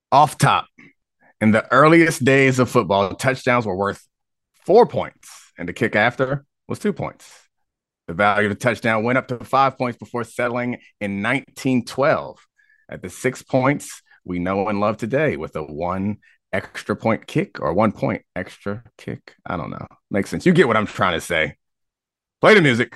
Off top, in the earliest days of football, touchdowns were worth 4 points, and the kick after was 2 points. The value of the touchdown went up to 5 points before settling in 1912 at the 6 points we know and love today with a one extra point kick or 1 point extra kick. I don't know. Makes sense. You get what I'm trying to say. Play the music.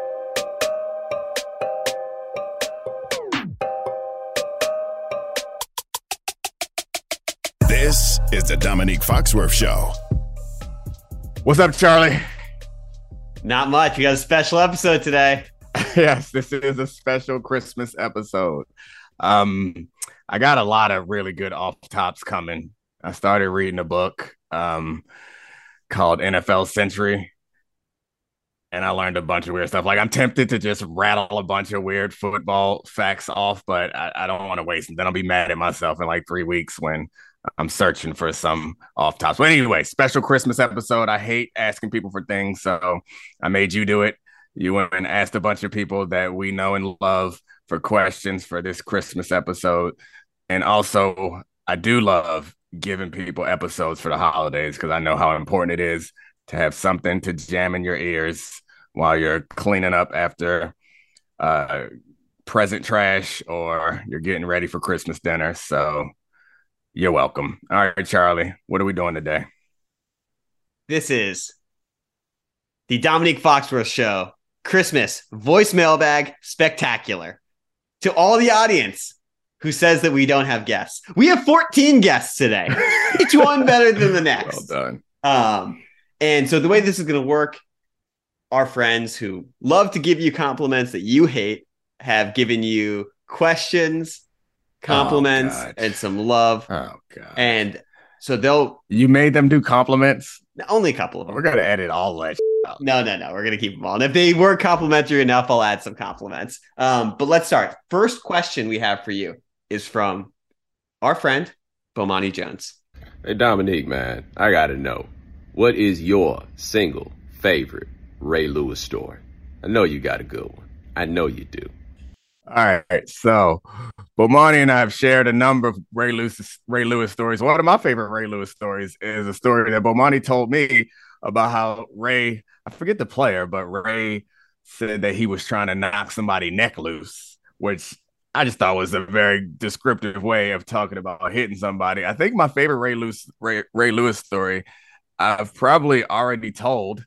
This is the Dominique Foxworth Show. What's up, Charlie? Not much. We got a special episode today. Yes, this is a special Christmas episode. I got a lot of really good off tops coming. I started reading a book called NFL Century, and I learned a bunch of weird stuff. Like, I'm tempted to just rattle a bunch of weird football facts off, but I don't want to waste them. Then I'll be mad at myself in like 3 weeks when I'm searching for some off tops. But anyway, special Christmas episode. I hate asking people for things, so I made you do it. You went and asked a bunch of people that we know and love for questions for this Christmas episode. And also, I do love giving people episodes for the holidays because I know how important it is to have something to jam in your ears while you're cleaning up after present trash or you're getting ready for Christmas dinner. So you're welcome. All right, Charlie, what are we doing today? This is the Dominique Foxworth Show Christmas voicemail bag spectacular. To all the audience who says that we don't have guests, we have 14 guests today. Each one better than the next. Well done. And so the way this is going to work, our friends who love to give you compliments that you hate have given you questions, compliments, and some love. Oh, God. And so You made them do compliments? Only a couple of them. We're going to edit all that out. No. We're going to keep them all. And if they were complimentary enough, I'll add some compliments. But let's start. First question we have for you is from our friend, Bomani Jones. Hey, Dominique, man, I got to know, what is your single favorite Ray Lewis story? I know you got a good one. I know you do. All right, so Bomani and I have shared a number of Ray Lewis stories. One of my favorite Ray Lewis stories is a story that Bomani told me about how Ray, I forget the player, but Ray said that he was trying to knock somebody's neck loose, which I just thought was a very descriptive way of talking about hitting somebody. I think my favorite Ray Lewis story I've probably already told.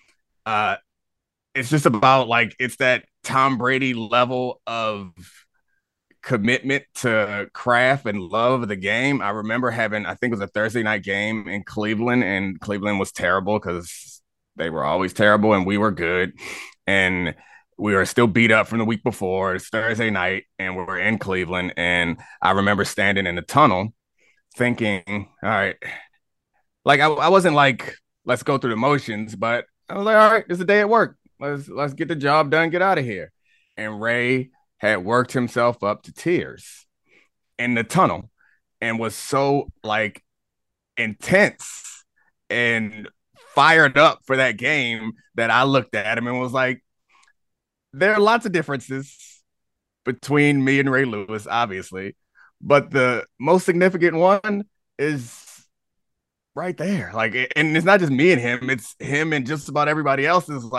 It's just about it's that Tom Brady level of commitment to craft and love of the game. I remember I think it was a Thursday night game in Cleveland, and Cleveland was terrible because they were always terrible and we were good. And we were still beat up from the week before. It's Thursday night and we're in Cleveland. And I remember standing in the tunnel thinking, all right, I wasn't like, let's go through the motions, but I was like, all right, it's a day at work. Let's get the job done, get out of here. And Ray had worked himself up to tears in the tunnel and was so intense and fired up for that game that I looked at him and was like, there are lots of differences between me and Ray Lewis, obviously, but the most significant one is right there. And it's not just me and him, it's him and just about everybody else. Is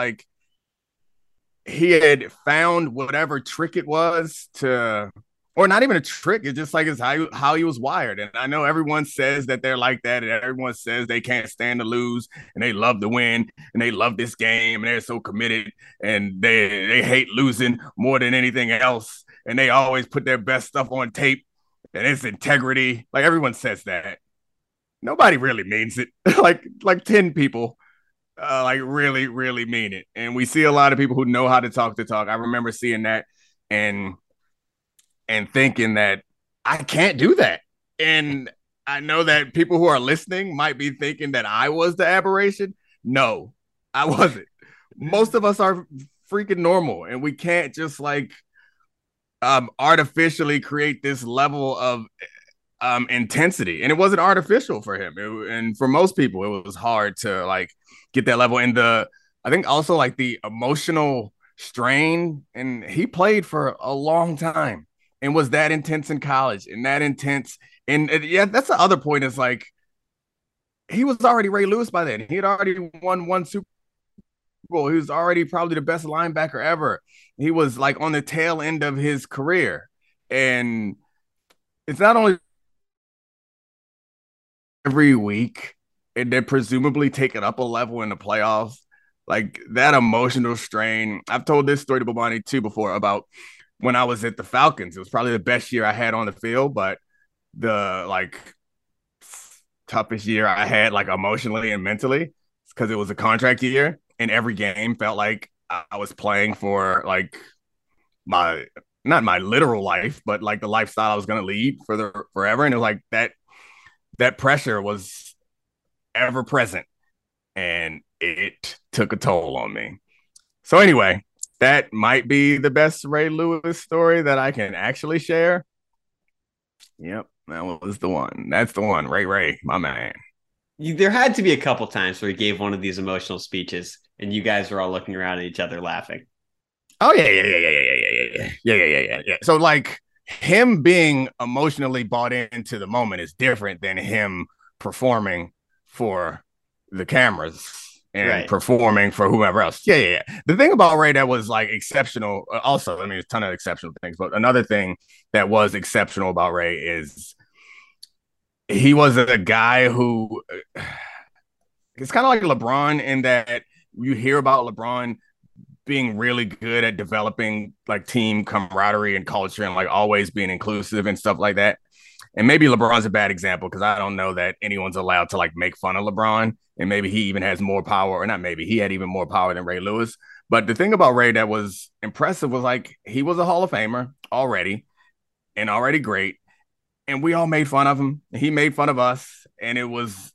he had found whatever trick it was or not even a trick. It's just it's how he was wired. And I know everyone says that they're like that, and everyone says they can't stand to lose, and they love to win, and they love this game, and they're so committed, and they hate losing more than anything else, and they always put their best stuff on tape, and it's integrity. Everyone says that. Nobody really means it. like 10 people really, really mean it. And we see a lot of people who know how to talk the talk. I remember seeing that and thinking that I can't do that. And I know that people who are listening might be thinking that I was the aberration. No, I wasn't. Most of us are freaking normal, and we can't just artificially create this level of intensity. And it wasn't artificial for him. And for most people, it was hard to get that level. And I think also the emotional strain. And he played for a long time. and was that intense in college and that intense. And yeah, that's the other point is like, he was already Ray Lewis by then. He had already won one Super Bowl. He was already probably the best linebacker ever. He was like on the tail end of his career. And it's not only every week, and then presumably take it up a level in the playoffs. Like that emotional strain. I've told this story to Bomani too before about when I was at the Falcons. It was probably the best year I had on the field, but the like toughest year I had like emotionally and mentally because it was a contract year, and every game felt like I was playing for like my not my literal life, but like the lifestyle I was going to lead for the forever. And it was like that pressure was ever present, and it took a toll on me. So anyway, that might be the best Ray Lewis story that I can actually share. Yep, that was the one. That's the one. Ray, my man. There had to be a couple times where he gave one of these emotional speeches, and you guys were all looking around at each other laughing. Oh yeah. So like him being emotionally bought into the moment is different than him performing for the cameras and performing for whoever else. Yeah. The thing about Ray that was like exceptional, also, I mean, there's a ton of exceptional things, but another thing that was exceptional about Ray is he was a guy who it's kind of like LeBron in that you hear about LeBron being really good at developing like team camaraderie and culture and like always being inclusive and stuff like that. And maybe LeBron's a bad example because I don't know that anyone's allowed to like make fun of LeBron. And maybe he even has more power, or not maybe, he had even more power than Ray Lewis. But the thing about Ray that was impressive was like he was a Hall of Famer already and already great. And we all made fun of him. He made fun of us. And it was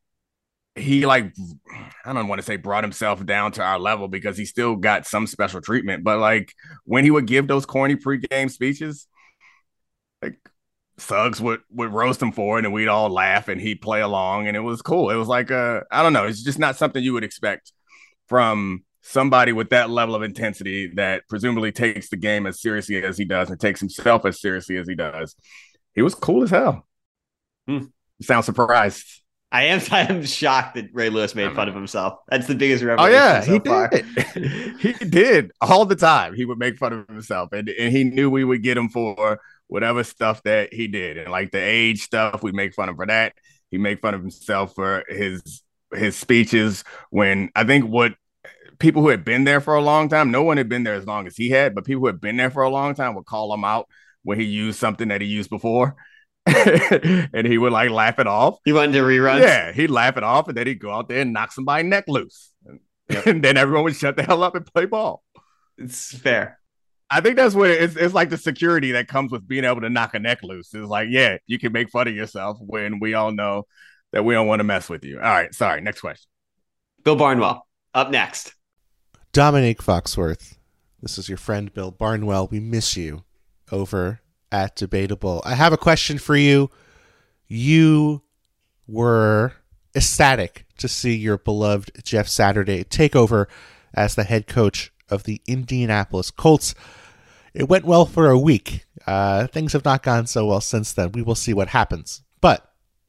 he like I don't want to say brought himself down to our level because he still got some special treatment. But like when he would give those corny pregame speeches, like Suggs would roast him for it, and we'd all laugh, and he'd play along, and it was cool. It was like I don't know, it's just not something you would expect from somebody with that level of intensity that presumably takes the game as seriously as he does and takes himself as seriously as he does. He was cool as hell. You sound surprised. I am shocked that Ray Lewis made fun of himself. That's the biggest revelation. Oh yeah, so he far. did. He did all the time. He would make fun of himself, and he knew we would get him for whatever stuff that he did, and like the age stuff, we make fun of for that. He make fun of himself for his speeches. When I think what people who had been there for a long time, no one had been there as long as he had, but people who had been there for a long time would call him out when he used something that he used before. And he would like laugh it off. He wanted to reruns. Yeah, he'd laugh it off, and then he'd go out there and knock somebody's neck loose. And then everyone would shut the hell up and play ball. It's fair. I think that's what it's like the security that comes with being able to knock a neck loose. It's like, yeah, you can make fun of yourself when we all know that we don't want to mess with you. All right, sorry. Next question. Bill Barnwell, up next. Dominique Foxworth, this is your friend Bill Barnwell. We miss you over at Debatable. I have a question for you. You were ecstatic to see your beloved Jeff Saturday take over as the head coach of the Indianapolis Colts. It went well for a week. Things have not gone so well since then. We will see what happens. But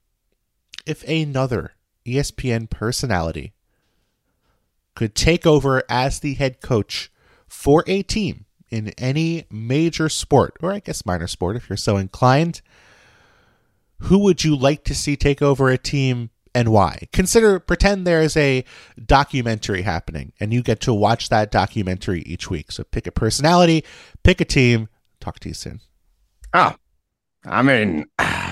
if another ESPN personality could take over as the head coach for a team in any major sport, or I guess minor sport if you're so inclined, who would you like to see take over a team and why? Pretend there's a documentary happening and you get to watch that documentary each week. So pick a personality, pick a team. Talk to you soon. Oh, I mean,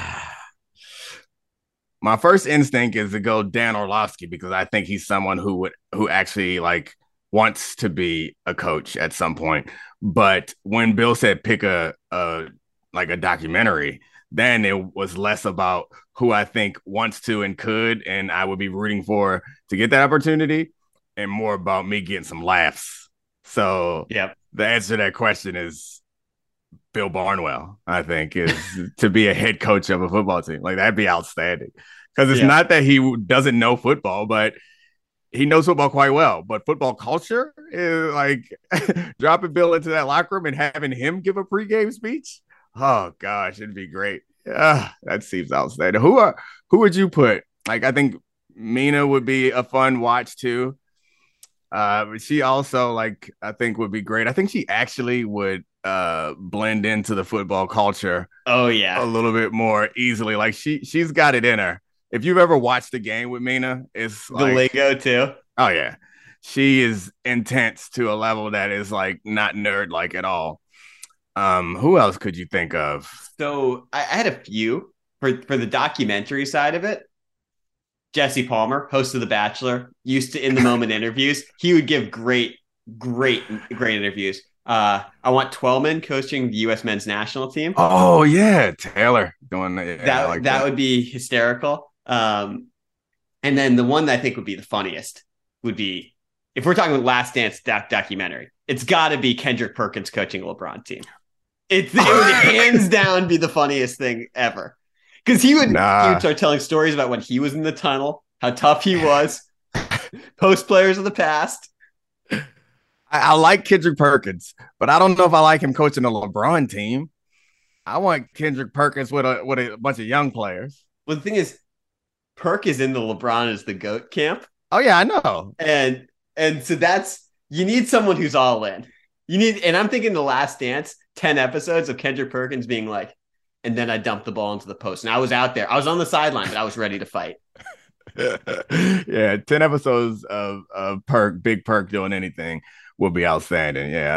my first instinct is to go Dan Orlovsky because I think he's someone who actually like wants to be a coach at some point. But when Bill said pick a documentary, then it was less about who I think wants to and could, and I would be rooting for to get that opportunity, and more about me getting some laughs. So the answer to that question is Bill Barnwell, I think, is to be a head coach of a football team. Like, that'd be outstanding. Because it's not that he doesn't know football, but he knows football quite well. But football culture is like dropping Bill into that locker room and having him give a pregame speech. Oh gosh, it'd be great. Yeah, that seems outstanding. Who would you put? Like, I think Mina would be a fun watch too. But she also, like, I think would be great. I think she actually would blend into the football culture Oh a yeah, little bit more easily. Like she's got it in her. If you've ever watched the game with Mina, it's the like, lingo too. oh yeah, she is intense to a level that is like not nerd like at all. Who else could you think of? So I had a few for the documentary side of it. Jesse Palmer, host of The Bachelor, used to in the moment interviews. He would give great interviews. I want Twelman coaching the U.S. men's national team. Oh yeah, Taylor doing that. Yeah, I like That would be hysterical. And then the one that I think would be the funniest would be if we're talking about Last Dance documentary. It's got to be Kendrick Perkins coaching a LeBron team. It would hands down be the funniest thing ever. Because he would start telling stories about when he was in the tunnel, how tough he was, post players of the past. I like Kendrick Perkins, but I don't know if I like him coaching a LeBron team. I want Kendrick Perkins with a bunch of young players. Well, the thing is, Perk is in the LeBron is the GOAT camp. Oh yeah, I know. And so that's you need someone who's all in. And I'm thinking The Last Dance, 10 episodes of Kendrick Perkins being like, and then I dumped the ball into the post. And I was out there. I was on the sideline, but I was ready to fight. Yeah, 10 episodes of Big Perk doing anything would be outstanding. Yeah,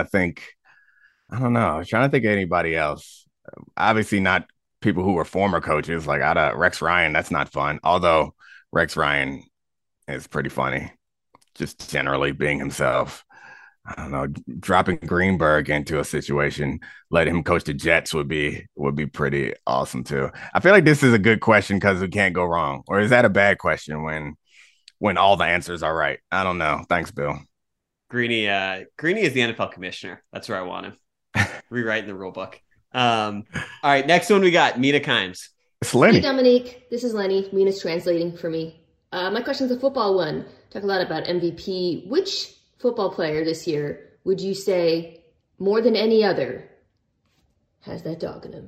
I don't know. I'm trying to think of anybody else. Obviously not people who were former coaches, like out of Rex Ryan. That's not fun. Although Rex Ryan is pretty funny, just generally being himself. I don't know, dropping Greenberg into a situation, let him coach the Jets would be pretty awesome too. I feel like this is a good question because we can't go wrong. Or is that a bad question when all the answers are right? I don't know. Thanks, Bill. Greeny is the NFL commissioner. That's where I want him. Rewriting the rule book. All right, next one we got Mina Kimes. It's Lenny. Hey, Dominique. This is Lenny. Mina's translating for me. My question's a football one. Talk a lot about MVP. Which football player this year would you say, more than any other, has that dog in him?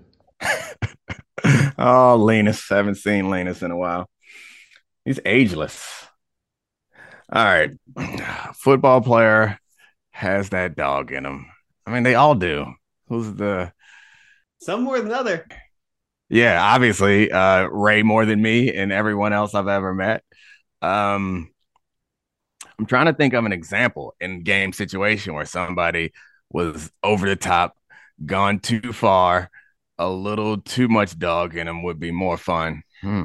Oh, Linus. Haven't seen Linus in a while. He's ageless. All right. Football player has that dog in him. I mean, they all do. Who's the... Some more than other. Yeah, obviously, Ray more than me and everyone else I've ever met. I'm trying to think of an example in game situation where somebody was over the top, gone too far, a little too much dog in them would be more fun.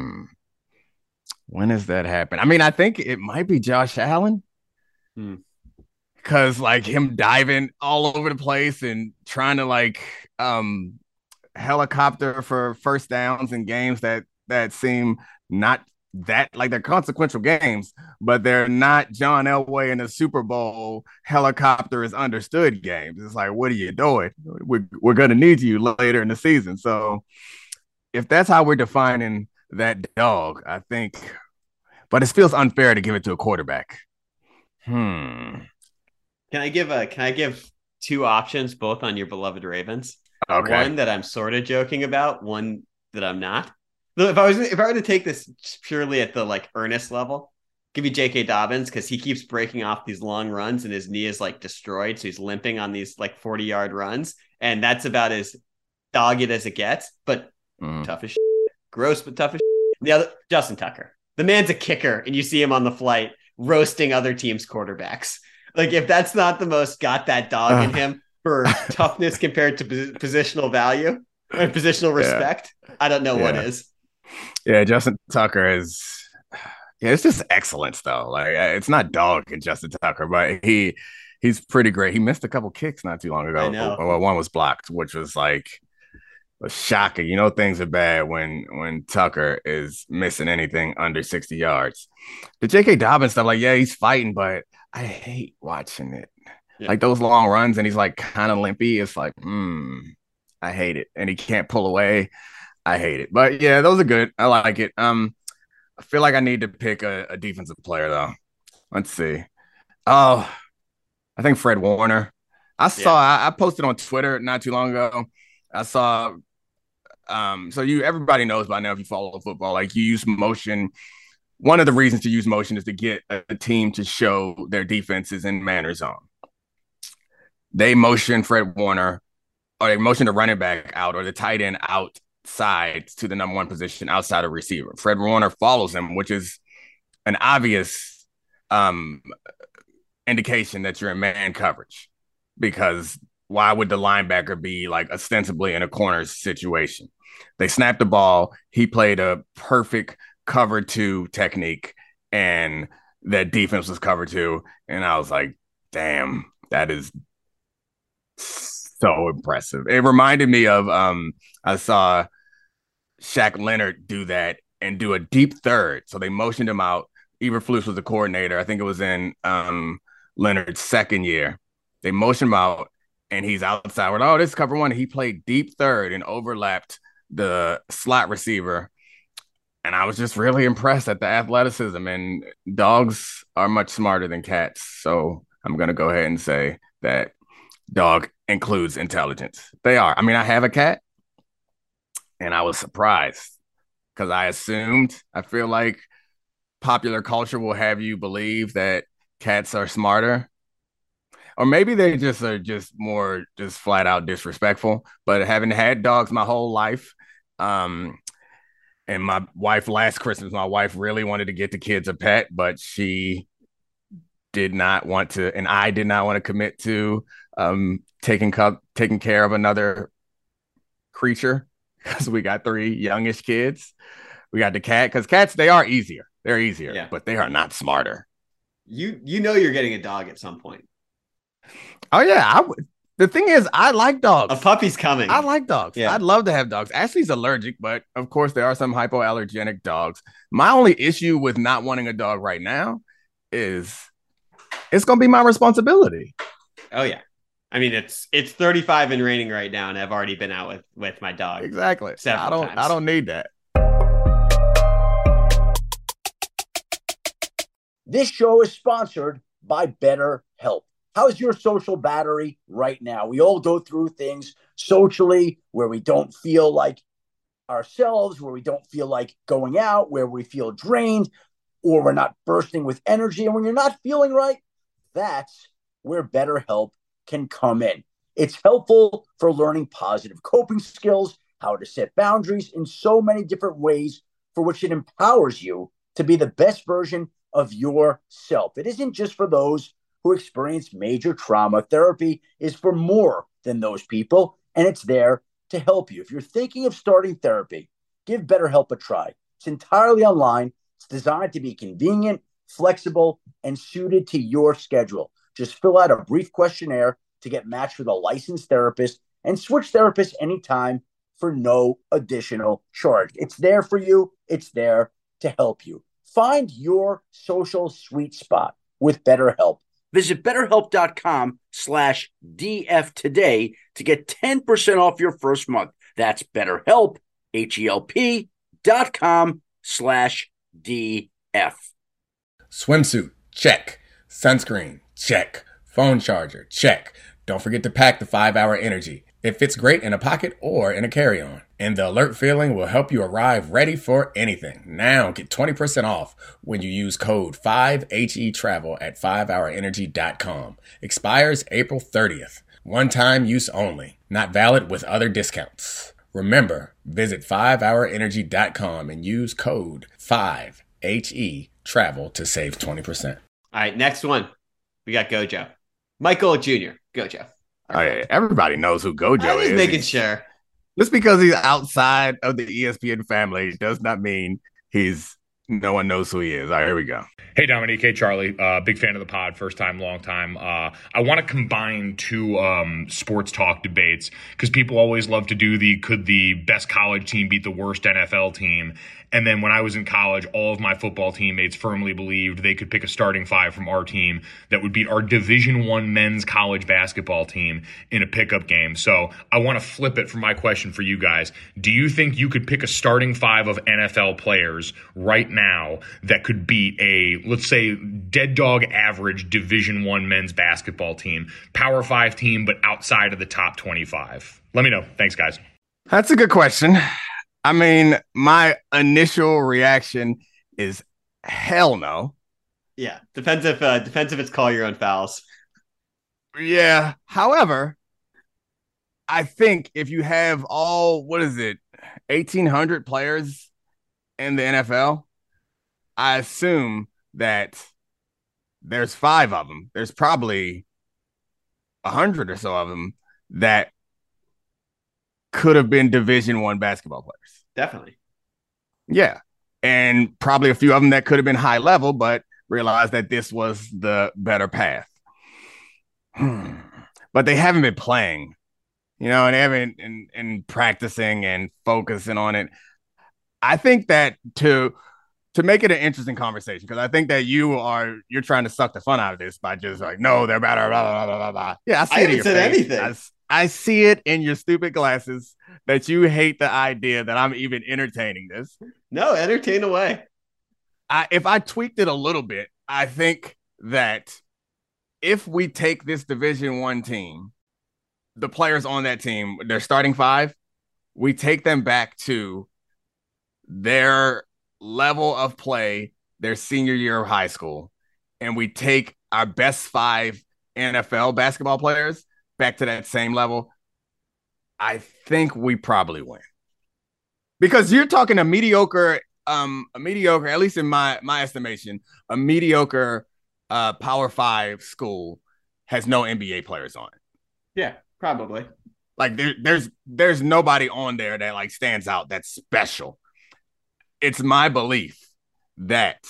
When has that happened? I mean, I think it might be Josh Allen. Because like him diving all over the place and trying to like helicopter for first downs in games that seem not that like they're consequential games, but they're not John Elway in the Super Bowl helicopter is understood games. It's like, what are you doing? We're going to need you later in the season. So if that's how we're defining that dog, I think, but it feels unfair to give it to a quarterback. Can I give two options, both on your beloved Ravens? Okay. One that I'm sort of joking about, one that I'm not. If I were to take this purely at the like earnest level, give you J.K. Dobbins because he keeps breaking off these long runs and his knee is like destroyed, so he's limping on these like 40-yard runs, and that's about as dogged as it gets. But tough as shit. Gross, but tough as shit. The other Justin Tucker, the man's a kicker, and you see him on the flight roasting other teams' quarterbacks. Like if that's not the most got that dog in him for toughness compared to positional value or positional respect, I don't know what is. Yeah, Justin Tucker is. Yeah, it's just excellence though. Like it's not dog and Justin Tucker, but he's pretty great. He missed a couple kicks not too long ago. I know. Well, one was blocked, which was like a shocker. You know, things are bad when Tucker is missing anything under 60 yards. The J.K. Dobbins stuff, like yeah, he's fighting, but I hate watching it. Yeah. Like those long runs, and he's like kind of limpy. It's like, I hate it, and he can't pull away. I hate it. But yeah, those are good. I like it. I feel like I need to pick a defensive player though. Let's see. Oh, I think Fred Warner. I posted on Twitter not too long ago. I saw So everybody knows by now if you follow football, like you use motion. One of the reasons to use motion is to get a team to show their defenses in manner zone. They motion Fred Warner, or they motion the running back out or the tight end outside to the number one position outside of receiver. Fred Warner follows him, which is an obvious indication that you're in man coverage, because why would the linebacker be like ostensibly in a corner situation? They snapped the ball. He played a perfect cover two technique, and that defense was cover two. And I was like, damn, that is so impressive. It reminded me of I saw Shaq Leonard do that and do a deep third. So they motioned him out. Eberflus was the coordinator. I think it was in Leonard's second year. They motioned him out, and he's outside. We're like, oh, this is cover one. He played deep third and overlapped the slot receiver. And I was just really impressed at the athleticism. And dogs are much smarter than cats. So I'm going to go ahead and say that dog includes intelligence. They are. I mean, I have a cat, and I was surprised because I feel like popular culture will have you believe that cats are smarter. Or maybe they just are just more just flat out disrespectful. But having had dogs my whole life, and my wife last Christmas, my wife really wanted to get the kids a pet, but she did not want to, and I did not want to commit to taking care of another creature, because we got 3 youngish kids. We got the cat, because cats, they are easier. They're easier, yeah, but they are not smarter. You know you're getting a dog at some point. Oh yeah, the thing is, I like dogs. A puppy's coming. I like dogs. Yeah. I'd love to have dogs. Ashley's allergic, but of course there are some hypoallergenic dogs. My only issue with not wanting a dog right now is it's going to be my responsibility. Oh yeah. I mean, it's 35 and raining right now, and I've already been out with my dog. Exactly. I don't need that. This show is sponsored by BetterHelp. How's your social battery right now? We all go through things socially where we don't feel like ourselves, where we don't feel like going out, where we feel drained, or we're not bursting with energy. And when you're not feeling right, that's where BetterHelp can come in. It's helpful for learning positive coping skills, how to set boundaries in so many different ways, for which it empowers you to be the best version of yourself. It isn't just for those who experience major trauma. Therapy is for more than those people, and it's there to help you. If you're thinking of starting therapy, give BetterHelp a try. It's entirely online. It's designed to be convenient, flexible, and suited to your schedule. Just fill out a brief questionnaire to get matched with a licensed therapist and switch therapists anytime for no additional charge. It's there for you. It's there to help you. Find your social sweet spot with BetterHelp. Visit BetterHelp.com/DF today to get 10% off your first month. That's BetterHelp, HELP.com/DF. Swimsuit, check. Sunscreen, check. Phone charger, check. Don't forget to pack the 5-Hour Energy. It fits great in a pocket or in a carry-on. And the alert feeling will help you arrive ready for anything. Now get 20% off when you use code 5HETRAVEL at 5hourenergy.com. Expires April 30th. One-time use only. Not valid with other discounts. Remember, visit 5hourenergy.com and use code 5HETRAVEL to save 20%. All right, next one. We got Gojo. Michael Jr. Gojo. Oh, yeah. Everybody knows who Gojo is. Just making sure. Just because he's outside of the ESPN family does not mean no one knows who he is. All right, here we go. Hey, Dominique. Hey, Charlie. Big fan of the pod. First time, long time. I want to combine 2 sports talk debates, because people always love to do could the best college team beat the worst NFL team? And then when I was in college, all of my football teammates firmly believed they could pick a starting 5 from our team that would beat our Division I men's college basketball team in a pickup game. So I want to flip it for my question for you guys. Do you think you could pick a starting 5 of NFL players right now that could beat a, let's say, dead dog average Division I men's basketball team, Power 5 team, but outside of the top 25? Let me know. Thanks, guys. That's a good question. I mean, my initial reaction is hell no. Yeah, depends if it's call your own fouls. Yeah. However, I think if you have all, what is it, 1,800 players in the NFL, I assume that there's 5 of them. There's probably 100 or so of them that could have been Division I basketball players. Definitely. Yeah. And probably a few of them that could have been high level, but realized that this was the better path. But they haven't been playing, and they haven't and practicing and focusing on it. I think that to make it an interesting conversation, because I think that you're trying to suck the fun out of this by just like, no, they're better, blah, blah, blah, blah, blah. Yeah, I see I it in haven't your said face. anything. I see it in your stupid glasses that you hate the idea that I'm even entertaining this. No, entertain away. If I tweaked it a little bit, I think that if we take this Division I team, the players on that team, their starting 5, we take them back to their level of play, their senior year of high school, and we take our best 5 NFL basketball players back to that same level, I think we probably win. Because you're talking a mediocre, at least in my estimation, a mediocre Power 5 school has no NBA players on it. Yeah, probably. Like there's nobody on there that like stands out that's special. It's my belief that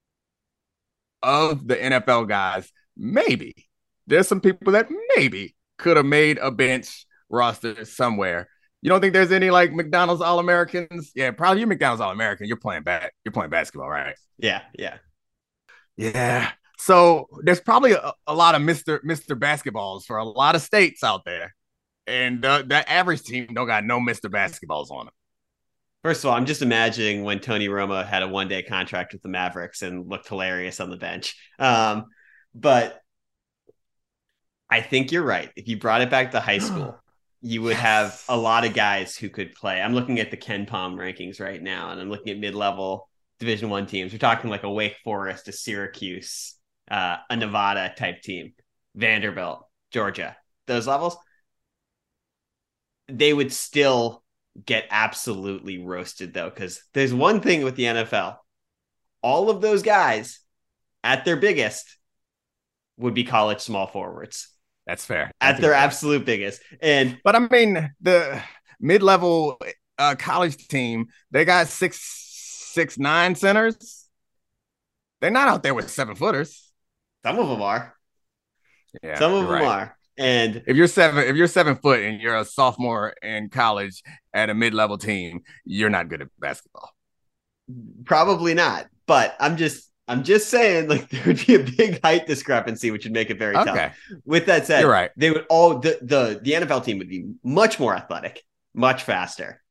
of the NFL guys, maybe there's some people that maybe could have made a bench roster somewhere. You don't think there's any like McDonald's All-Americans? Yeah, probably you're McDonald's All-American. You're playing basketball, right? Yeah. Yeah. So there's probably a lot of Mr. Basketballs for a lot of states out there. And that average team don't got no Mr. Basketballs on them. First of all, I'm just imagining when Tony Romo had a one-day contract with the Mavericks and looked hilarious on the bench. But I think you're right. If you brought it back to high school, you would have a lot of guys who could play. I'm looking at the Ken Palm rankings right now, and I'm looking at mid-level Division I teams. We're talking like a Wake Forest, a Syracuse, a Nevada type team, Vanderbilt, Georgia, those levels. They would still get absolutely roasted, though, because there's one thing with the NFL. All of those guys at their biggest would be college small forwards. That's fair. At their absolute biggest. But I mean, the mid-level college team, they got 6'9" centers. They're not out there with 7-footers. Some of them are. Yeah, some of them are. And if you're 7 foot and you're a sophomore in college at a mid-level team, you're not good at basketball. Probably not. But I'm just saying, like, there would be a big height discrepancy, which would make it very tough. With that said, you're right. They would all the NFL team would be much more athletic, much faster.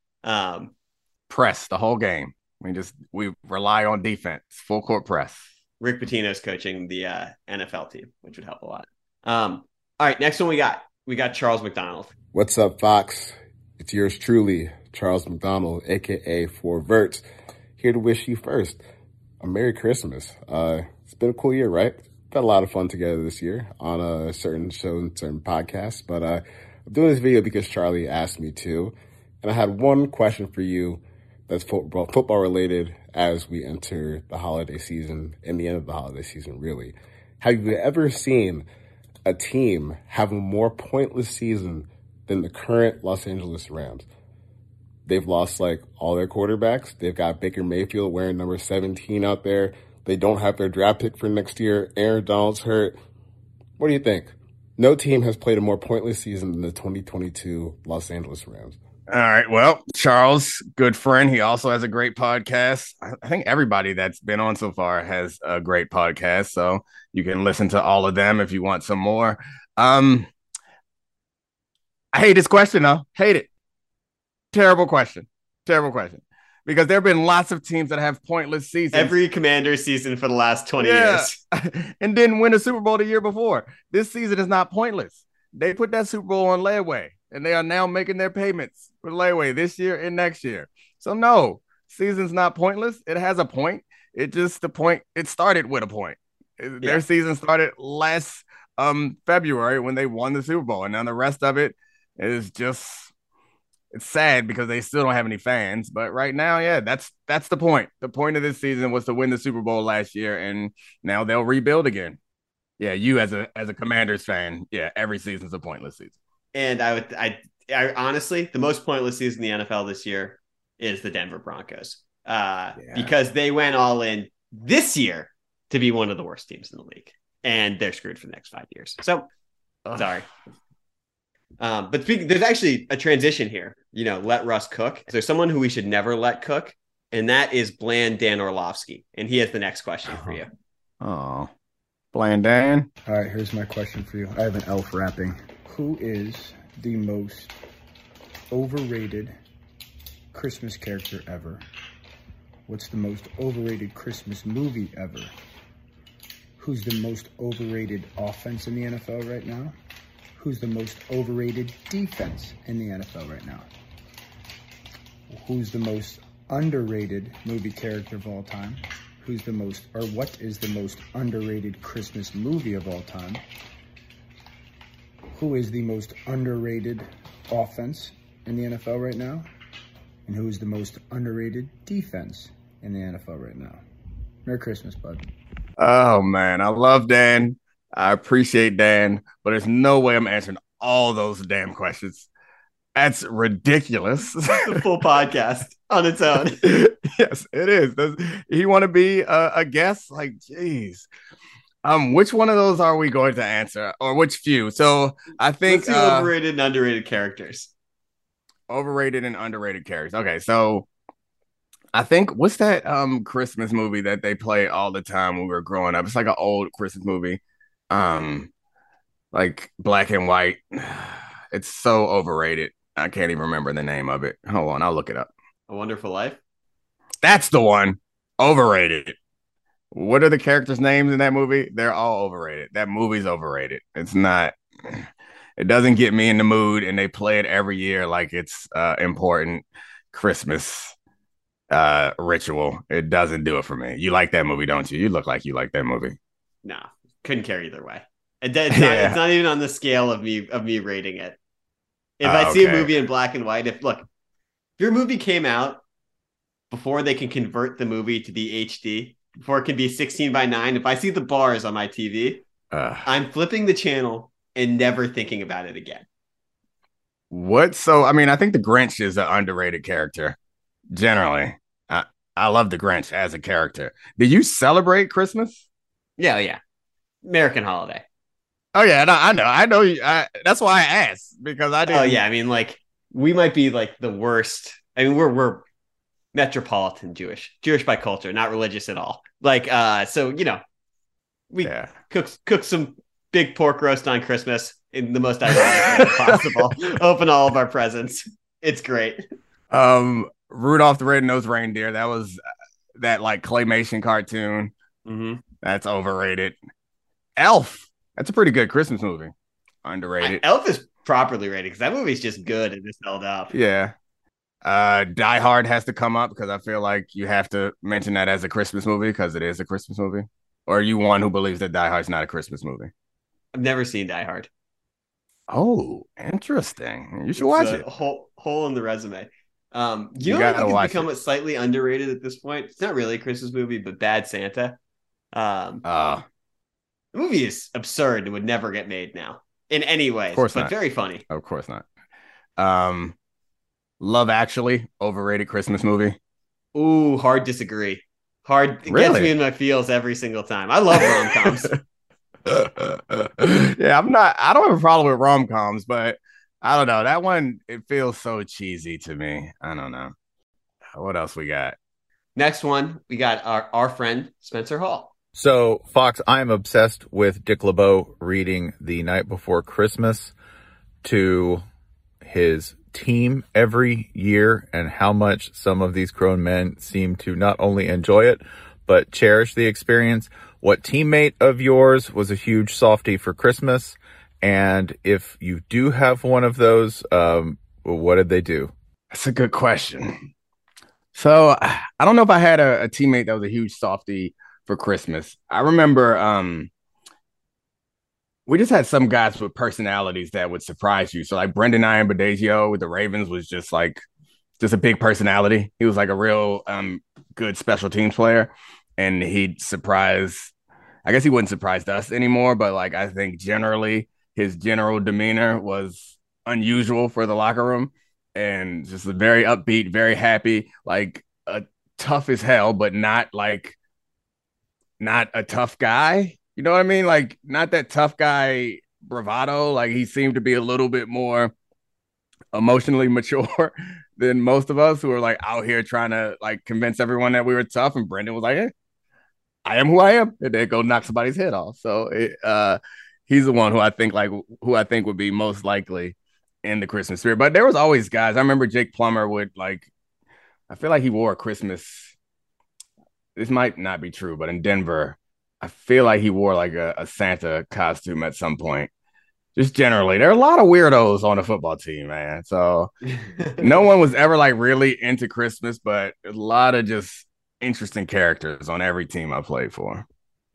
Press the whole game. We rely on defense, full court press. Rick Pitino's coaching the NFL team, which would help a lot. All right, next one we got Charles McDonald. What's up, Fox? It's yours truly, Charles McDonald, aka 4Verts, here to wish you first a Merry Christmas. It's been a cool year, right? We've had a lot of fun together this year on a certain show and certain podcasts, but I'm doing this video because Charlie asked me to, and I had one question for you that's football related as we enter the holiday season and the end of the holiday season, really. Have you ever seen a team have a more pointless season than the current Los Angeles Rams? They've lost like all their quarterbacks. They've got Baker Mayfield wearing number 17 out there. They don't have their draft pick for next year. Aaron Donald's hurt. What do you think? No team has played a more pointless season than the 2022 Los Angeles Rams. All right. Well, Charles, good friend. He also has a great podcast. I think everybody that's been on so far has a great podcast. So you can listen to all of them if you want some more. I hate this question, though. Hate it. Terrible question. Because there have been lots of teams that have pointless seasons. Every Commander season for the last 20 years. And didn't win a Super Bowl the year before. This season is not pointless. They put that Super Bowl on layaway, and they are now making their payments for layaway this year and next year. So no, season's not pointless. It has a point. It started with a point. Their season started last February when they won the Super Bowl, and now the rest of it is just it's sad because they still don't have any fans. But right now, yeah, that's the point. The point of this season was to win the Super Bowl last year, and now they'll rebuild again. Yeah, you as a Commanders fan, yeah, every season's a pointless season. And I honestly, the most pointless season in the NFL this year is the Denver Broncos, because they went all in this year to be one of the worst teams in the league, and they're screwed for the next 5 years. So, sorry. But there's actually a transition here. Let Russ cook. There's someone who we should never let cook, and that is Bland Dan Orlovsky. And he has the next question for you. Oh, Bland Dan. All right, here's my question for you. I have an elf rapping. Who is the most overrated Christmas character ever? What's the most overrated Christmas movie ever? Who's the most overrated offense in the NFL right now? Who's the most overrated defense in the NFL right now? Who's the most underrated movie character of all time? What is the most underrated Christmas movie of all time? Who is the most underrated offense in the NFL right now? And who is the most underrated defense in the NFL right now? Merry Christmas, bud. Oh, man. I love Dan. I appreciate Dan, but there's no way I'm answering all those damn questions. That's ridiculous. The full podcast on its own. Yes, it is. Does he want to be a guest? Like, geez. Which one of those are we going to answer, or which few? So I think let's do overrated and underrated characters. Overrated and underrated characters. Okay, so I think what's that Christmas movie that they play all the time when we were growing up? It's like an old Christmas movie. Like black and white. It's so overrated. I can't even remember the name of it. Hold on, I'll look it up. A Wonderful Life? That's the one. Overrated. What are the characters' names in that movie? They're all overrated. That movie's overrated. It's not. It doesn't get me in the mood, and they play it every year like it's important Christmas ritual. It doesn't do it for me. You like that movie, don't you? You look like you like that movie. No, couldn't care either way. It's not even on the scale of me rating it. If I see a movie in black and white, if your movie came out before they can convert the movie to the HD, before it can be 16:9, if I see the bars on my TV, I'm flipping the channel and never thinking about it again. What? So, I mean, I think the Grinch is an underrated character. Generally, I love the Grinch as a character. Do you celebrate Christmas? Yeah. American holiday. Oh yeah, no, I know. That's why I asked, because I didn't. Oh yeah, I mean, we might be the worst. I mean, we're metropolitan Jewish by culture, not religious at all. So we cook some big pork roast on Christmas in the most ironic way possible. Open all of our presents. It's great. Rudolph the Red-Nosed Reindeer. That was that claymation cartoon. Mm-hmm. That's overrated. Elf. That's a pretty good Christmas movie. Underrated. Elf is properly rated because that movie's just good and it's held up. Yeah. Die Hard has to come up because I feel like you have to mention that as a Christmas movie because it is a Christmas movie. Or are you one who believes that Die Hard's not a Christmas movie? I've never seen Die Hard. Oh, interesting. You should watch it. Hole in the resume. You know what become it slightly underrated at this point? It's not really a Christmas movie, but Bad Santa. The movie is absurd and would never get made now in any way. Of course not. Very funny. Of course not. Love Actually, overrated Christmas movie. Ooh, hard disagree. It gets me in my feels every single time. I love rom-coms. Yeah, I don't have a problem with rom-coms, but I don't know. That one, it feels so cheesy to me. I don't know. What else we got? Next one, we got our friend Spencer Hall. So, Fox, I'm obsessed with Dick LeBeau reading The Night Before Christmas to his team every year and how much some of these grown men seem to not only enjoy it, but cherish the experience. What teammate of yours was a huge softie for Christmas? And if you do have one of those, what did they do? That's a good question. So I don't know if I had a teammate that was a huge softie for Christmas. I remember we just had some guys with personalities that would surprise you. So like Brendan Iambadazio with the Ravens was just a big personality. He was like a real good special teams player, and he'd surprise. I guess he wouldn't surprise us anymore, but like I think generally his general demeanor was unusual for the locker room, and just very upbeat, very happy, like a tough as hell, but not a tough guy. You know what I mean? Like not that tough guy bravado. Like he seemed to be a little bit more emotionally mature than most of us who are like out here trying to like convince everyone that we were tough. And Brendan was like, "Hey, I am who I am," and then go knock somebody's head off. So he's the one who I think would be most likely in the Christmas spirit. But there was always guys. I remember Jake Plummer would like. I feel like he wore a Christmas. This might not be true, but in Denver, I feel like he wore like a Santa costume at some point. Just generally, there are a lot of weirdos on the football team, man. So no one was ever like really into Christmas, but a lot of just interesting characters on every team I played for.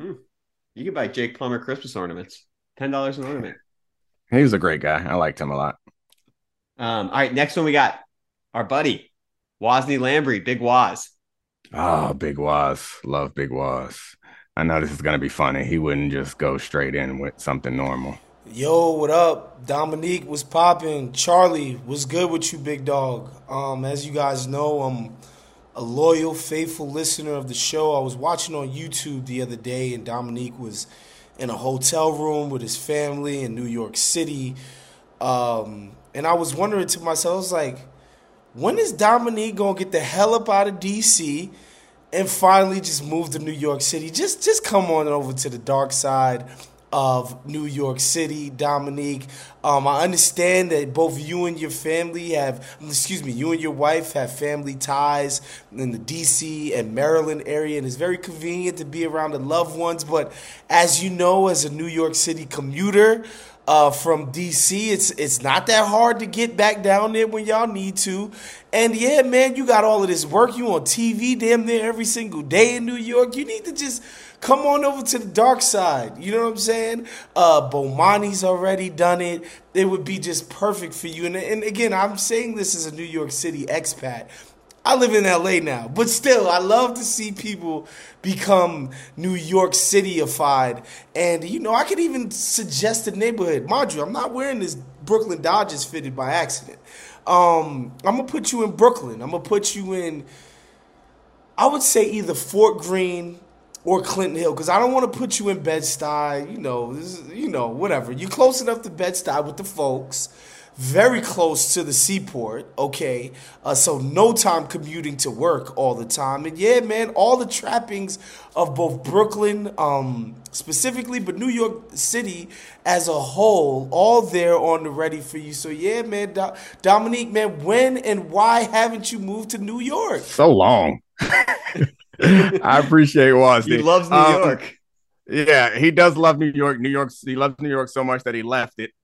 You can buy Jake Plummer Christmas ornaments. $10 an ornament. He was a great guy. I liked him a lot. All right, next one we got our buddy Wosny Lambrey, Big Woz. Oh, Big Woz. Love Big Woz. I know this is going to be funny. He wouldn't just go straight in with something normal. Yo, what up? Dominique was popping. Charlie, what's good with you, big dog? As you guys know, I'm a loyal, faithful listener of the show. I was watching on YouTube the other day, and Dominique was in a hotel room with his family in New York City. And I was wondering to myself, I was like, when is Dominique going to get the hell up out of D.C. and finally just move to New York City? Just come on over to the dark side of New York City, Dominique. I understand that both you and your family you and your wife have family ties in the D.C. and Maryland area, and it's very convenient to be around the loved ones. But as you know, as a New York City commuter from D.C., it's not that hard to get back down there when y'all need to. And yeah, man, you got all of this work. You on TV damn near every single day in New York. You need to just come on over to the dark side. You know what I'm saying? Bomani's already done it. It would be just perfect for you. And again, I'm saying this as a New York City expat. I live in LA now, but still, I love to see people become New York City-ified. And, you know, I could even suggest a neighborhood. Mind you, I'm not wearing this Brooklyn Dodgers fitted by accident. I'm going to put you in Brooklyn. I'm going to put you in, I would say either Fort Greene or Clinton Hill, because I don't want to put you in Bed-Stuy, whatever. You're close enough to Bed-Stuy with the folks, very close to the seaport, okay? So no time commuting to work all the time. And yeah, man, all the trappings of both Brooklyn specifically, but New York City as a whole, all there on the ready for you. So yeah, man, Dominique, man, when and why haven't you moved to New York? So long. I appreciate Wosny. He loves New York. Yeah, he does love New York. He loves New York so much that he left it.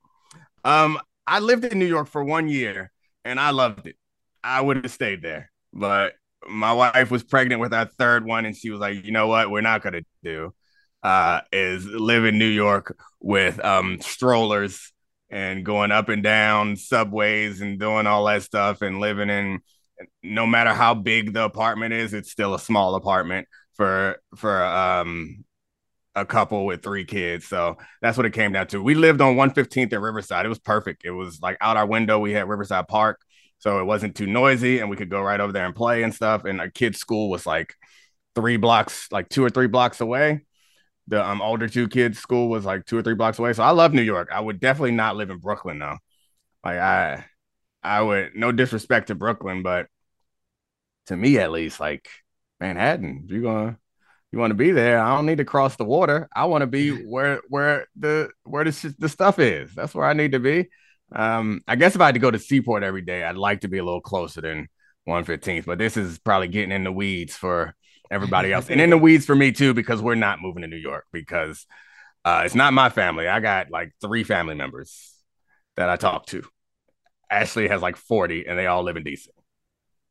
I lived in New York for 1 year, and I loved it. I would have stayed there, but my wife was pregnant with our third one, and she was like, "You know what? We're not gonna do is live in New York with strollers and going up and down subways and doing all that stuff and living in." No matter how big the apartment is, it's still a small apartment for a couple with 3 kids. So that's what it came down to. We lived on 115th at Riverside. It was perfect. It was like out our window. We had Riverside Park, so it wasn't too noisy, and we could go right over there and play and stuff. And our kids' school was like 2 or 3 blocks away. The older 2 kids' school was like 2 or 3 blocks away. So I love New York. I would definitely not live in Brooklyn though. Like I would, no disrespect to Brooklyn, but to me at least, like Manhattan, you want to be there. I don't need to cross the water. I want to be where the stuff is. That's where I need to be. I guess if I had to go to Seaport every day, I'd like to be a little closer than 115th, but this is probably getting in the weeds for everybody else and in the weeds for me too, because we're not moving to New York because it's not my family. I got like 3 family members that I talk to. Ashley has like 40 and they all live in DC.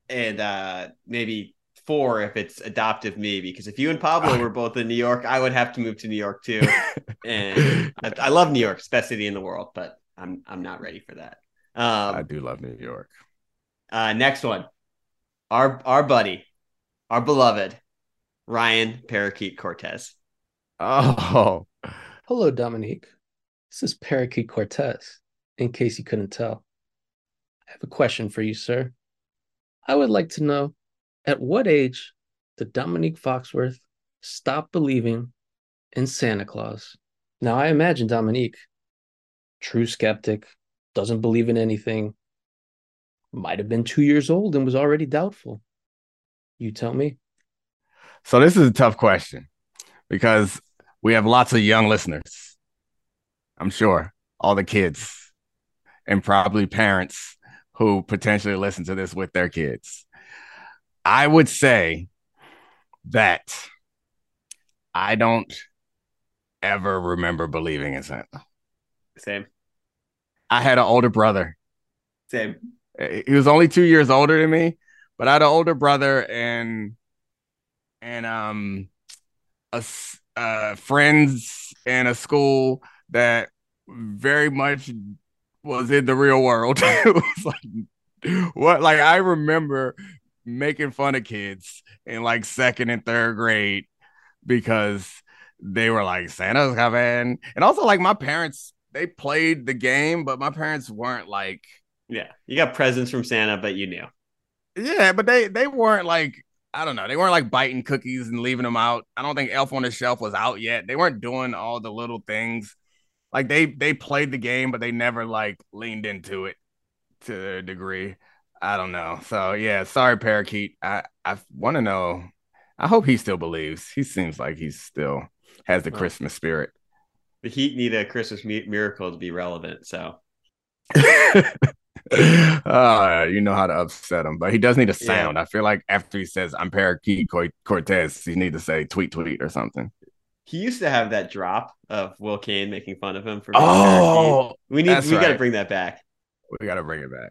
and maybe 4 if it's adoptive me, because if you and Pablo were both in New York, I would have to move to New York too. And I love New York. It's the best city in the world, but I'm not ready for that. I do love New York. Next one. Our buddy, our beloved Ryan Parakeet Cortez. Oh. Hello, Dominique. This is Parakeet Cortez, in case you couldn't tell. I have a question for you, sir. I would like to know, at what age did Dominique Foxworth stop believing in Santa Claus? Now, I imagine Dominique, true skeptic, doesn't believe in anything, might have been 2 years old and was already doubtful. You tell me. So this is a tough question because we have lots of young listeners. I'm sure all the kids and probably parents who potentially listen to this with their kids. I would say that I don't ever remember believing in Santa. Same. I had an older brother. Same. He was only 2 years older than me, but I had an older brother and friends in a school that very much was in the real world. It was like I remember making fun of kids in like 2nd and 3rd grade because they were like, Santa's coming. And also like my parents, they played the game, but my parents weren't like, yeah, you got presents from Santa, but you knew. Yeah, but they weren't like, I don't know. They weren't like biting cookies and leaving them out. I don't think Elf on the Shelf was out yet. They weren't doing all the little things. Like they played the game, but they never like leaned into it to a degree. I don't know. So yeah, sorry, Parakeet. I want to know. I hope he still believes. He seems like he still has the Christmas spirit. The Heat need a Christmas miracle to be relevant. So you know how to upset him, but he does need a sound. Yeah. I feel like after he says I'm Parakeet Cortez, he need to say tweet or something. He used to have that drop of Will Kane making fun of him for being Parakeet. We got to bring that back. We got to bring it back.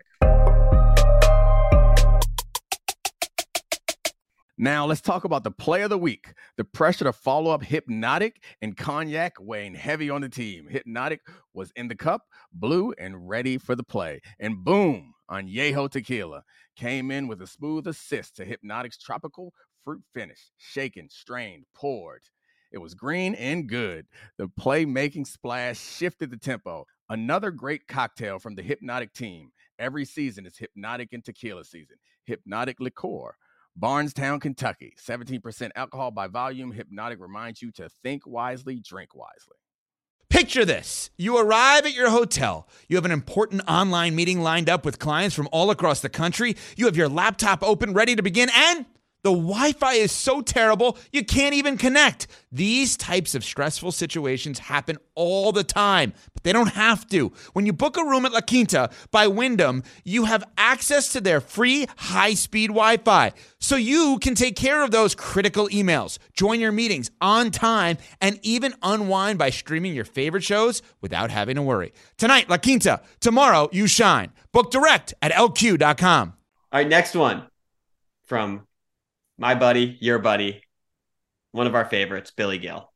Now let's talk about the play of the week. The pressure to follow up Hypnotic and Cognac weighing heavy on the team. Hypnotic was in the cup, blue, and ready for the play. And boom, Añejo Tequila came in with a smooth assist to Hypnotic's tropical fruit finish. Shaken, strained, poured. It was green and good. The playmaking splash shifted the tempo. Another great cocktail from the Hypnotic team. Every season is Hypnotic and Tequila season. Hypnotic Liqueur. Barnstown, Kentucky. 17% alcohol by volume. Hypnotic reminds you to think wisely, drink wisely. Picture this. You arrive at your hotel. You have an important online meeting lined up with clients from all across the country. You have your laptop open, ready to begin, and the Wi-Fi is so terrible, you can't even connect. These types of stressful situations happen all the time, but they don't have to. When you book a room at La Quinta by Wyndham, you have access to their free high-speed Wi-Fi, so you can take care of those critical emails, join your meetings on time, and even unwind by streaming your favorite shows without having to worry. Tonight, La Quinta. Tomorrow, you shine. Book direct at lq.com. All right, next one from my buddy, your buddy, one of our favorites, Billy Gill.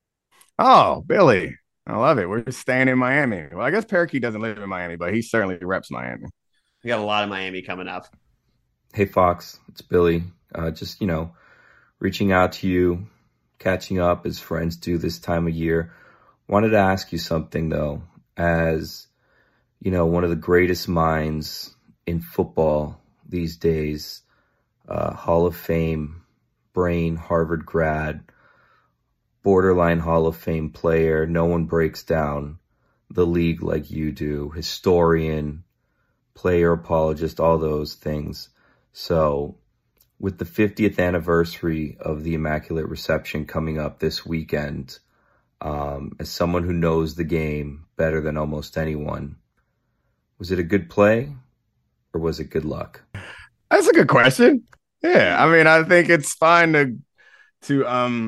Oh, Billy. I love it. We're just staying in Miami. Well, I guess Parakeet doesn't live in Miami, but he certainly reps Miami. We got a lot of Miami coming up. Hey, Fox. It's Billy. Just, reaching out to you, catching up as friends do this time of year. Wanted to ask you something, though. As, one of the greatest minds in football these days, Hall of Fame, brain, Harvard grad, borderline Hall of Fame player. No one breaks down the league like you do. Historian, player apologist, all those things. So with the 50th anniversary of the Immaculate Reception coming up this weekend, as someone who knows the game better than almost anyone, was it a good play or was it good luck? That's a good question. Yeah, I mean, I think it's fine to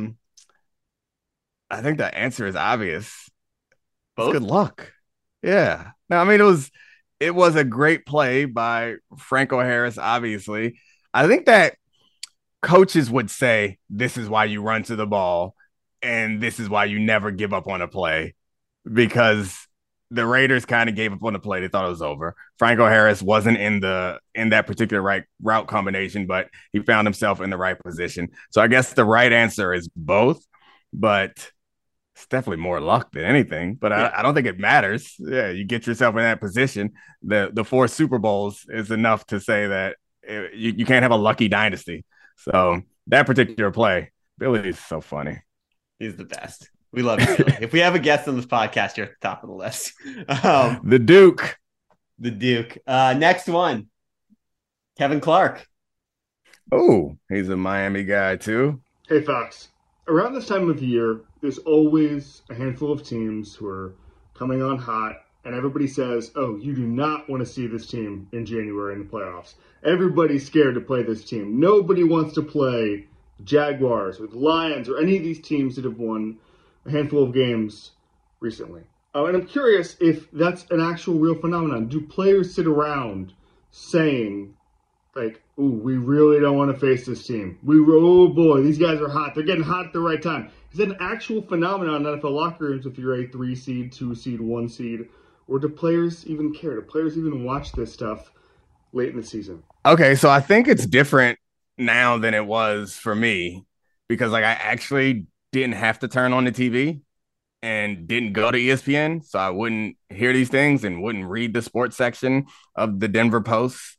I think the answer is obvious. Both? Good luck. Yeah. No, I mean, it was a great play by Franco Harris, obviously. I think that coaches would say, this is why you run to the ball and this is why you never give up on a play, because the Raiders kind of gave up on the play. They thought it was over. Franco Harris wasn't in that particular right route combination, but he found himself in the right position. So I guess the right answer is both, but it's definitely more luck than anything. But I don't think it matters. Yeah, you get yourself in that position. The 4 Super Bowls is enough to say that you can't have a lucky dynasty. So that particular play, Billy is so funny. He's the best. We love you, Billy. If we have a guest on this podcast, you're at the top of the list. The Duke. The Duke. Next one, Kevin Clark. Oh, he's a Miami guy too. Hey, Fox. Around this time of year, there's always a handful of teams who are coming on hot, and everybody says, oh, you do not want to see this team in January in the playoffs. Everybody's scared to play this team. Nobody wants to play Jaguars or the Lions or any of these teams that have won a handful of games recently. And I'm curious if that's an actual real phenomenon. Do players sit around saying, like, ooh, we really don't want to face this team. Oh boy, these guys are hot. They're getting hot at the right time. Is that an actual phenomenon in NFL locker rooms if you're a 3 seed, 2 seed, 1 seed? Or do players even care? Do players even watch this stuff late in the season? Okay, so I think it's different now than it was for me, because like I actually didn't have to turn on the TV and didn't go to ESPN, so I wouldn't hear these things and wouldn't read the sports section of the Denver Post.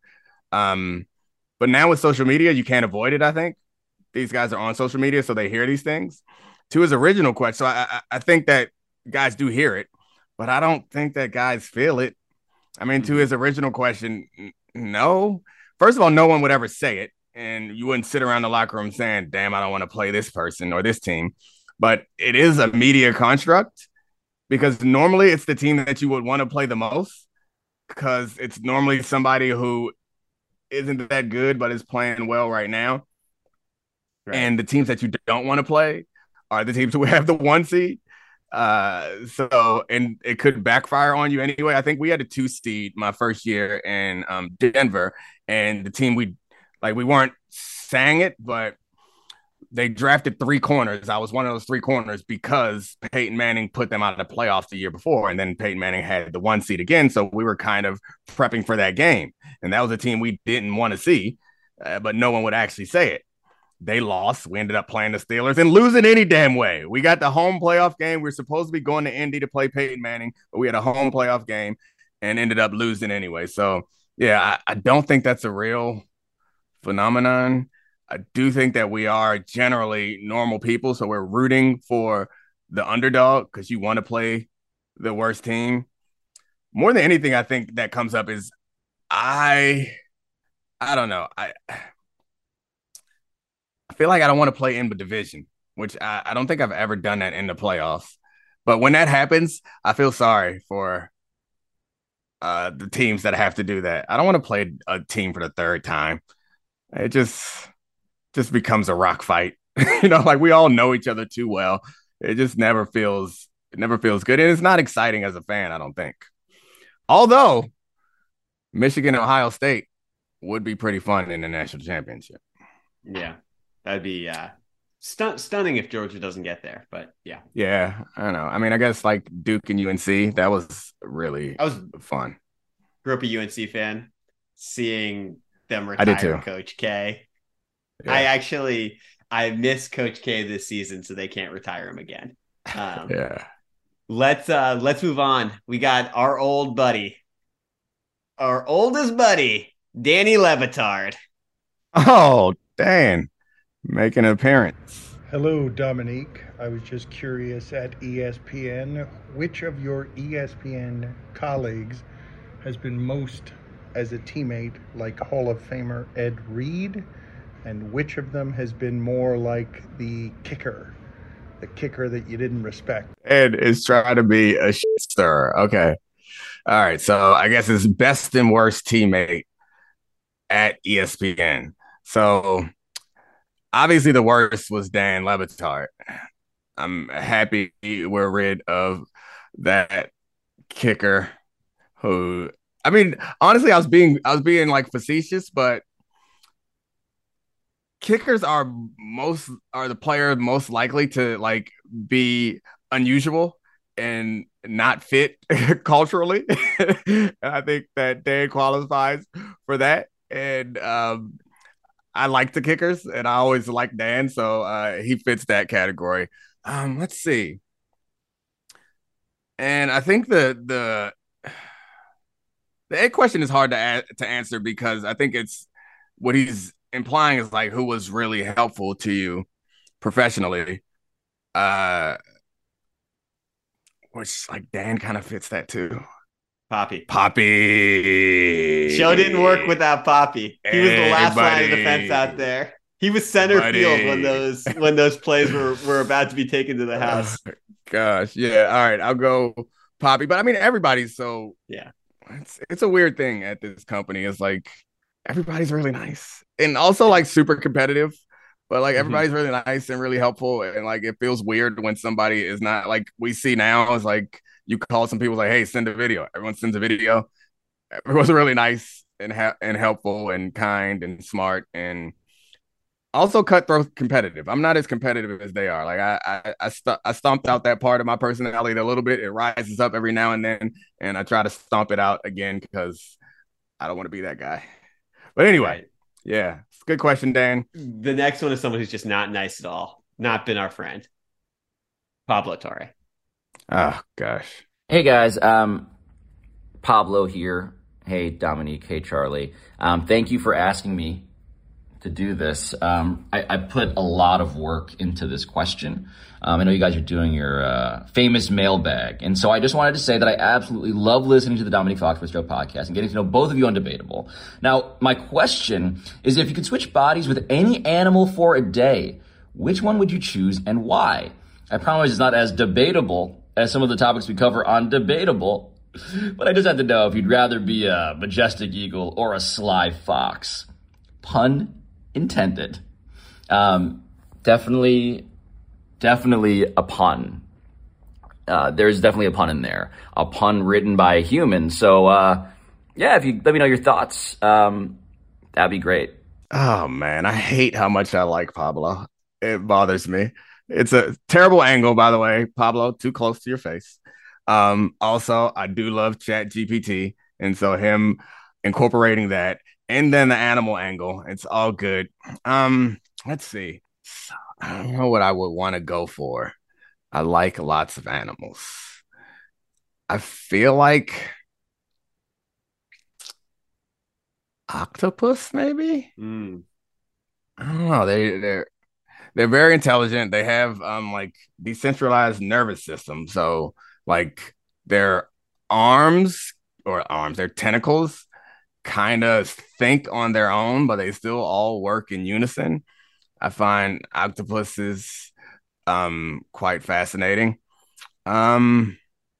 But now with social media, you can't avoid it. I think these guys are on social media, so they hear these things. To his original question, so I think that guys do hear it, but I don't think that guys feel it. I mean, to his original question, no. First of all, no one would ever say it, and you wouldn't sit around the locker room saying, damn, I don't want to play this person or this team. But it is a media construct, because normally it's the team that you would want to play the most, because it's normally somebody who isn't that good but is playing well right now. Right. And the teams that you don't want to play are the teams who have the 1 seed. And it could backfire on you anyway. I think we had a 2 seed my first year in Denver, and the team we weren't saying it, but they drafted 3 corners. I was one of those 3 corners because Peyton Manning put them out of the playoffs the year before, and then Peyton Manning had the 1 seed again. So we were kind of prepping for that game, and that was a team we didn't want to see, but no one would actually say it. They lost. We ended up playing the Steelers and losing any damn way. We got the home playoff game. We were supposed to be going to Indy to play Peyton Manning, but we had a home playoff game and ended up losing anyway. So, yeah, I don't think that's a real phenomenon. I do think that we are generally normal people, so we're rooting for the underdog because you want to play the worst team. More than anything, I think that comes up is I don't know. I feel like I don't want to play in the division, which I don't think I've ever done that in the playoffs. But when that happens, I feel sorry for the teams that have to do that. I don't want to play a team for the 3rd time. It just becomes a rock fight. Like we all know each other too well. It just never feels good. And it's not exciting as a fan, I don't think. Although Michigan and Ohio State would be pretty fun in the national championship. Yeah. That'd be stunning if Georgia doesn't get there, but yeah. Yeah, I don't know. I mean, I guess like Duke and UNC, that was really fun. Grew up a UNC fan, seeing them retire Coach K. Yeah. I miss Coach K this season, so they can't retire him again. Yeah. Let's move on. We got our old buddy, our oldest buddy, Danny Levitard. Oh, Dan. Making an appearance. Hello, Dominique. I was just curious at ESPN, which of your ESPN colleagues has been most as a teammate like Hall of Famer Ed Reed, and which of them has been more like the kicker that you didn't respect? Ed is trying to be a shit stirrer. Okay. All right. So I guess his best and worst teammate at ESPN. So obviously, the worst was Dan Levitard. I'm happy we're rid of that kicker who, I mean, honestly, I was being like facetious, but kickers are the players most likely to like be unusual and not fit culturally. And I think that Dan qualifies for that. And I like the kickers, and I always like Dan, so he fits that category. Let's see. And I think the A question is hard to answer because I think it's what he's implying is like who was really helpful to you professionally. Which like Dan kind of fits that too. Poppy. Show didn't work without Poppy. He was the last line of defense out there. He was center field when those plays were about to be taken to the house. Gosh, yeah. All right, I'll go Poppy. But I mean, everybody's so It's a weird thing at this company. It's like everybody's really nice and also like super competitive. But like everybody's really nice and really helpful, and like it feels weird when somebody is not like we see now. Is like you call some people like, "Hey, send a video." Everyone sends a video. Everyone's really nice and helpful and kind and smart and also cutthroat competitive. I'm not as competitive as they are. Like I stomped out that part of my personality a little bit. It rises up every now and then, and I try to stomp it out again because I don't want to be that guy. But anyway. Yeah, it's a good question, Dan. The next one is someone who's just not nice at all, not been our friend. Pablo Torre. Oh, gosh. Hey, guys. Pablo here. Hey, Dominique. Hey, Charlie. Thank you for asking me to do this. I put a lot of work into this question. I know you guys are doing your famous mailbag. And so I just wanted to say that I absolutely love listening to the Dominique Foxworth Show podcast and getting to know both of you on Debatable. Now, my question is, if you could switch bodies with any animal for a day, which one would you choose and why? I promise it's not as debatable as some of the topics we cover on Debatable, but I just had to know if you'd rather be a majestic eagle or a sly fox. Pun intended. Definitely a pun. There's definitely a pun in there. A pun written by a human. So, yeah, if you let me know your thoughts, that'd be great. Oh, man. I hate how much I like Pablo. It bothers me. It's a terrible angle, by the way. Pablo, too close to your face. Also, I do love ChatGPT. And so him incorporating that and then the animal angle, it's all good. Let's see. I don't know what I would want to go for. I like lots of animals. I feel like octopus, maybe. I don't know. They're very intelligent. They have like decentralized nervous system. So like their their tentacles kind of think on their own, but they still all work in unison. I find octopuses quite fascinating. Yeah,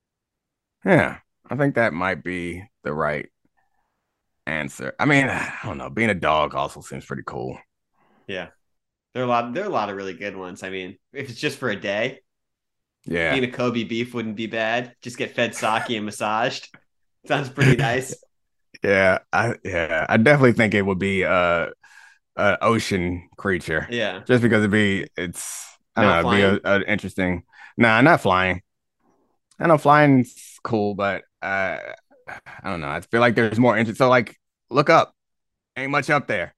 I think that might be the right answer. I mean, I don't know. Being a dog also seems pretty cool. Yeah. There are a lot of really good ones. I mean, if it's just for a day, being a Kobe beef wouldn't be bad. Just get fed sake and massaged. Sounds pretty nice. I definitely think it would be an ocean creature. Yeah, just because it'd be an interesting. Nah, not flying. I know flying's cool, but I don't know. I feel like there's more interest. So like, look up. Ain't much up there.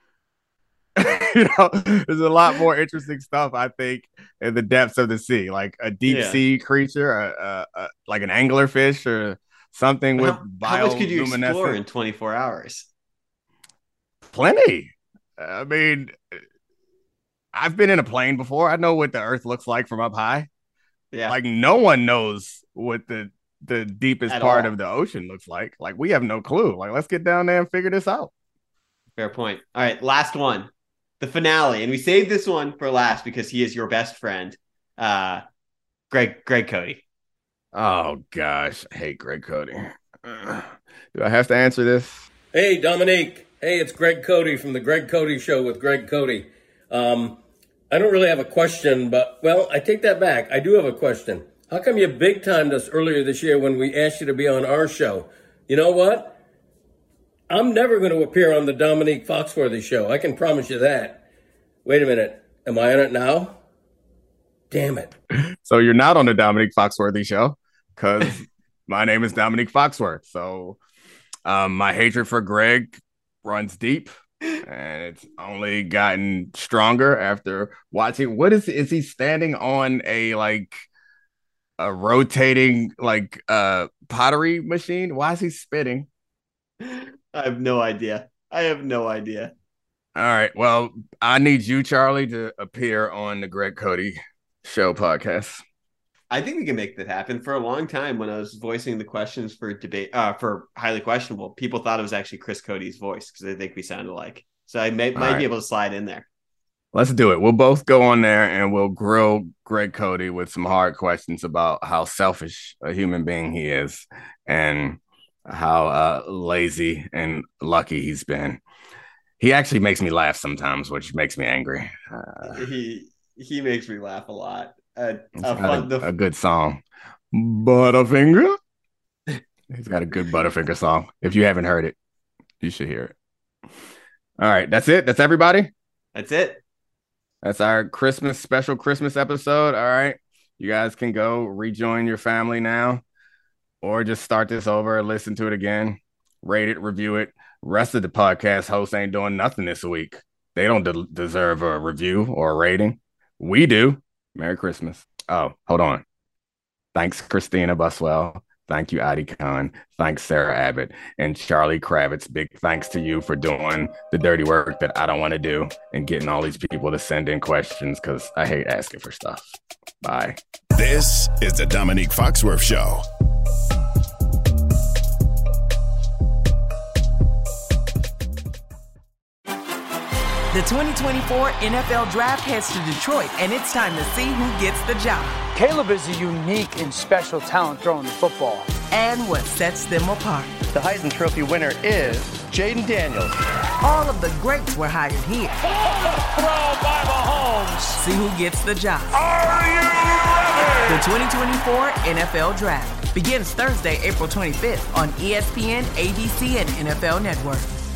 There's a lot more interesting stuff, I think, in the depths of the sea, like a deep sea creature, like an anglerfish or something with how much could you explore in 24 hours? Plenty. I mean, I've been in a plane before. I know what the earth looks like from up high. Yeah. Like no one knows what the deepest part of the ocean looks like. Like we have no clue. Like let's get down there and figure this out. Fair point. All right, last one. The finale. And we saved this one for last because he is your best friend. Greg Cody. Oh gosh, I hate Greg Cody. Do I have to answer this? Hey, Dominique. Hey, it's Greg Cody from the Greg Cody Show with Greg Cody. I don't really have a question, but, well, I take that back. I do have a question. How come you big-timed us earlier this year when we asked you to be on our show? You know what? I'm never going to appear on the Dominique Foxworthy Show. I can promise you that. Wait a minute. Am I on it now? Damn it. So you're not on the Dominique Foxworthy show because my name is Dominique Foxworth. So my hatred for Greg runs deep, and it's only gotten stronger after watching. What is he standing on a rotating pottery machine? Why is he spitting? I have no idea. All right. Well, I need you, Charlie, to appear on the Greg Cody Show podcast. I think we can make that happen. For a long time, when I was voicing the questions for debate, for Highly Questionable, people thought it was actually Chris Cody's voice because they think we sound alike. So I might be able to slide in there. Let's do it. We'll both go on there and we'll grill Greg Cody with some hard questions about how selfish a human being he is and how lazy and lucky he's been. He actually makes me laugh sometimes, which makes me angry. He makes me laugh a lot. A good song. Butterfinger. He's got a good Butterfinger song. If you haven't heard it, you should hear it. All right. That's it. That's everybody. That's it. That's our special Christmas episode. All right. You guys can go rejoin your family now, or just start this over and listen to it again. Rate it, review it. Rest of the podcast hosts ain't doing nothing this week. They don't deserve a review or a rating. We do. Merry Christmas. Oh, hold on. Thanks, Christina Buswell. Thank you, Adi Khan. Thanks, Sarah Abbott. And Charlie Kravitz. Big thanks to you for doing the dirty work that I don't want to do and getting all these people to send in questions because I hate asking for stuff. Bye. This is the Dominique Foxworth Show. The 2024 NFL Draft heads to Detroit, and it's time to see who gets the job. Caleb is a unique and special talent throwing the football. And what sets them apart. The Heisman Trophy winner is Jaden Daniels. All of the greats were hired here. Throw by Mahomes. See who gets the job. Are you ready? The 2024 NFL Draft begins Thursday, April 25th on ESPN, ABC, and NFL Network.